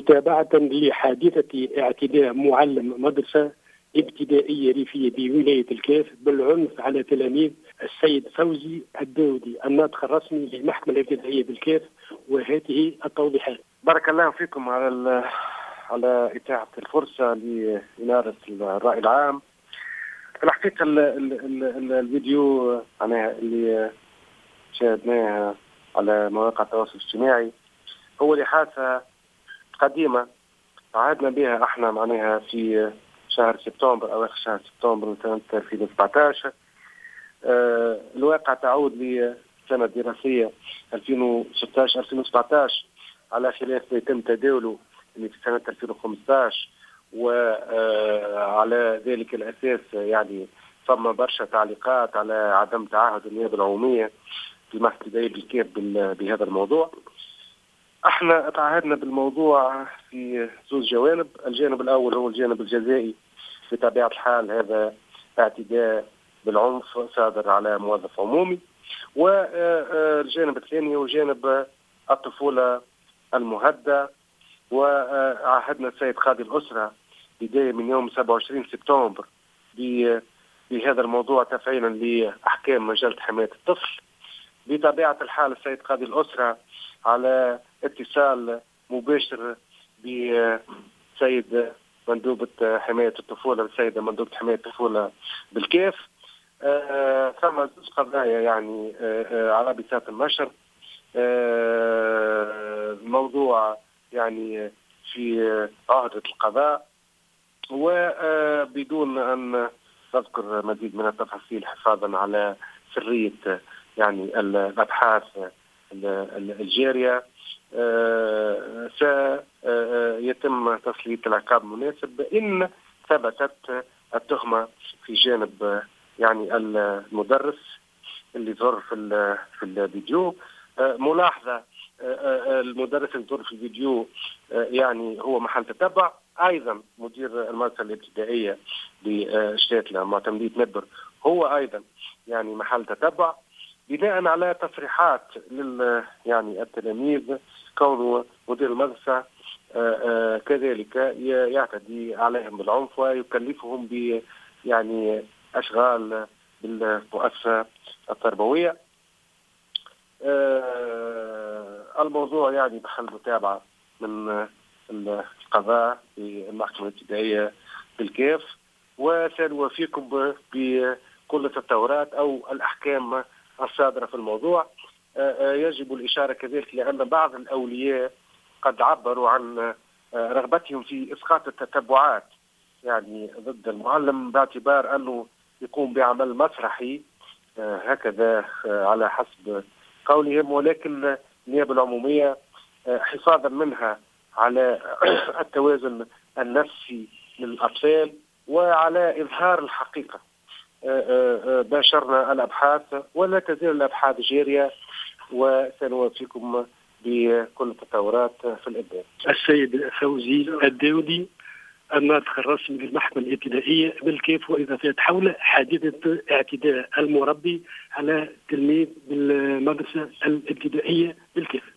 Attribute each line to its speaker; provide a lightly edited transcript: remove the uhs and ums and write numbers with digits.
Speaker 1: متابعة لحادثة اعتداء معلم مدرسة ابتدائية ريفية بولاية الكاف بالعنف على تلاميذ السيد فوزي الداودي الناطق الرسمي للمحكمة الابتدائية بالكاف، وهذه التوضيحات.
Speaker 2: بارك الله فيكم على إتاحة الفرصة لإنارة الرأي العام. في الحقيقة الفيديو معناها اللي شاهدناه على مواقع التواصل الاجتماعي هو لحادثة قديمة عهدنا بها احنا معناها في شهر سبتمبر أو آخر شهر سبتمبر من سنة 2017. الواقع تعود لسنة دراسية 2016-2017 على خلاف ما يتم تداوله في سنة 2015، وعلى ذلك الأساس يعني ثم برشا تعليقات على عدم تعهد النيابة العمومية في المحكمة الابتدائية بالكاف بهذا الموضوع. احنا تعهدنا بالموضوع في زوج جوانب. الجانب الأول هو الجانب الجزائي، بطبيعة الحال هذا اعتداء بالعنف صادر على موظف عمومي، والجانب الثاني هو جانب الطفولة المهدة. وعهدنا السيد قاضي الأسرة بداية من يوم 27 سبتمبر بهذا الموضوع تفعيلا لأحكام مجلة حماية الطفل. بطبيعة الحال السيد قاضي الأسرة على اتصال مباشر بسيد مندوبة حماية الطفولة، السيدة مندوبة حماية الطفولة بالكاف، ثم قضايا يعني على بساط النشر. الموضوع يعني في عهدة القضاء، وبدون أن نذكر مزيد من التفاصيل حفاظا على سرية يعني الأبحاث الجارية، سيتم تسليط العقاب المناسب إن ثبتت التهمة في جانب يعني المدرس اللي ظهر في الفيديو. ملاحظة المدرس اللي ظهر في الفيديو يعني هو محل تتبع. أيضا مدير المدرسة الابتدائية بشتاتلة معتمدية نبر هو أيضا يعني محل تتبع، بناء على تصريحات يعني التلاميذ كونه مدير المدرسة كذلك يعتدي عليهم بالعنف ويكلفهم ب يعني أشغال بالمؤسسة التربوية. الموضوع يعني محل متابعة من القضاء في المحكمة الابتدائية بالكاف، وسنوافيكم بكل التطورات أو الأحكام الصادرة في الموضوع. يجب الإشارة كذلك لأن بعض الأولياء قد عبروا عن رغبتهم في إسقاط التتبعات يعني ضد المعلم باعتبار أنه يقوم بعمل مسرحي هكذا على حسب قولهم، ولكن النيابة العمومية حفاظا منها على التوازن النفسي للأطفال وعلى إظهار الحقيقة باشرنا الأبحاث ولا تزال الأبحاث جارية، وسنوافيكم بكل التطورات في الإبداع.
Speaker 1: السيد فوزي الداودي الناطق الرسمي للمحكمة الابتدائية بالكاف وإضافات حول حادثة اعتداء المربي على تلميذ بالمدرسة الابتدائية بالكاف.